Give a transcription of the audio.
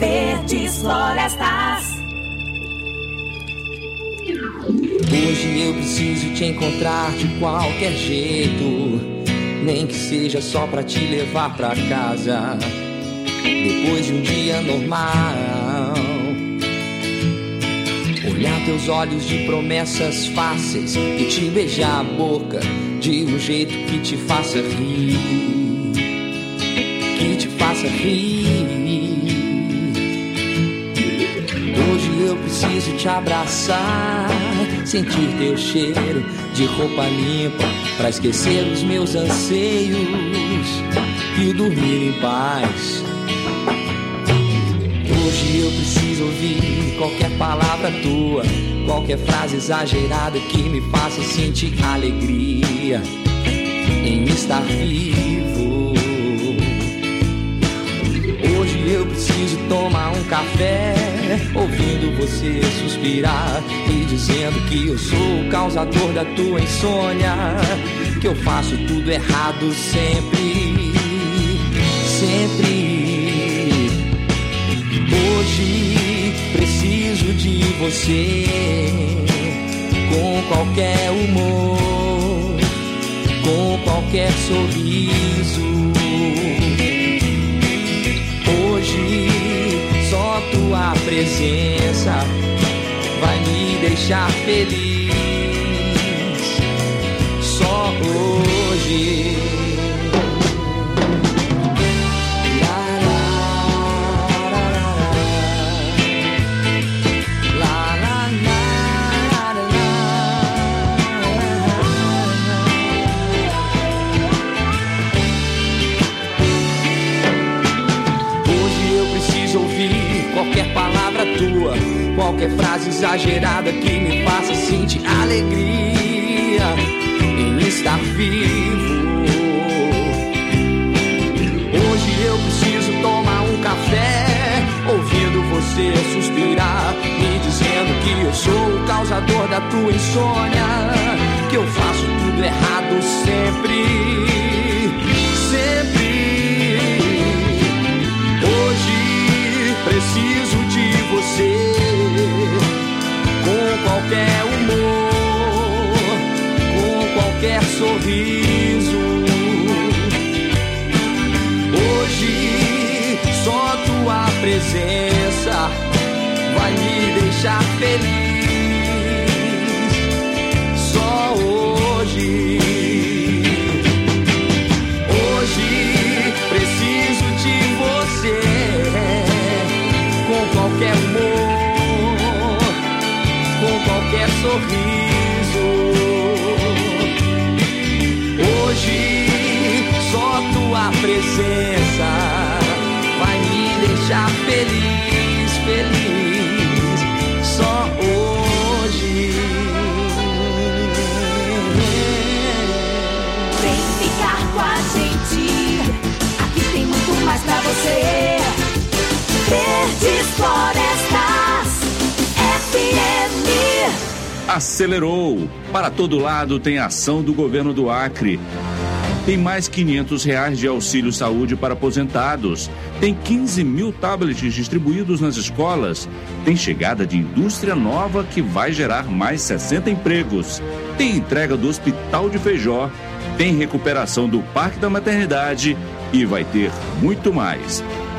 Verdes Florestas. Hoje eu preciso te encontrar de qualquer jeito, nem que seja só pra te levar pra casa, depois de um dia normal. Olhar teus olhos de promessas fáceis e te beijar a boca de um jeito que te faça rir, que te faça rir. Hoje eu preciso te abraçar, sentir teu cheiro de roupa limpa, pra esquecer os meus anseios e dormir em paz. Hoje eu preciso ouvir qualquer palavra tua, qualquer frase exagerada que me faça sentir alegria em estar vivo. Hoje eu preciso tomar um café, ouvindo você suspirar e dizendo que eu sou o causador da tua insônia, que eu faço tudo errado sempre, sempre. Hoje preciso de você, com qualquer humor, com qualquer sorriso. Hoje só tua presença vai me deixar feliz. Só hoje. Qualquer palavra tua, qualquer frase exagerada que me faça sentir alegria em estar vivo. Hoje eu preciso tomar um café, ouvindo você suspirar, me dizendo que eu sou o causador da tua insônia, que eu faço tudo errado sempre, sempre. Hoje preciso de você, com qualquer humor, com qualquer sorriso. Hoje só tua presença vai me deixar feliz. Só hoje. Hoje preciso de você, com qualquer humor, com qualquer sorriso. Hoje só tua presença vai me deixar feliz, feliz. Só hoje. Vem ficar com a gente, aqui tem muito mais pra você. Verdes Florestas FM. Acelerou. Para todo lado tem ação do governo do Acre. Tem mais R$500 de auxílio saúde para aposentados. Tem 15 mil tablets distribuídos nas escolas. Tem chegada de indústria nova que vai gerar mais 60 empregos. Tem entrega do Hospital de Feijó. Tem recuperação do Parque da Maternidade. E vai ter muito mais.